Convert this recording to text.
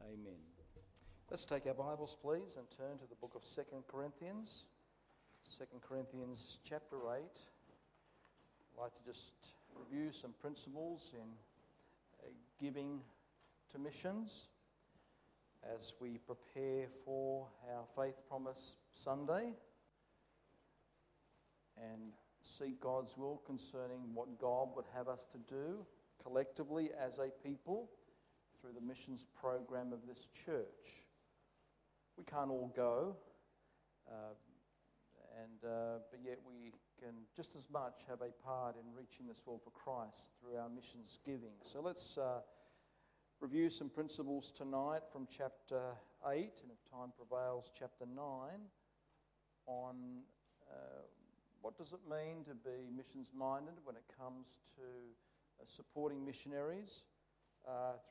Amen. Let's take our Bibles, please, and turn to the book of 2 Corinthians. 2 Corinthians chapter 8. I'd like to just review some principles in giving to missions as we prepare for our Faith Promise Sunday and seek God's will concerning what God would have us to do collectively as a people through the missions program of this church. We can't all go, but yet we can just as much have a part in reaching this world for Christ through our missions giving. So let's review some principles tonight from chapter 8, and if time prevails, chapter 9, on what does it mean to be missions-minded when it comes to supporting missionaries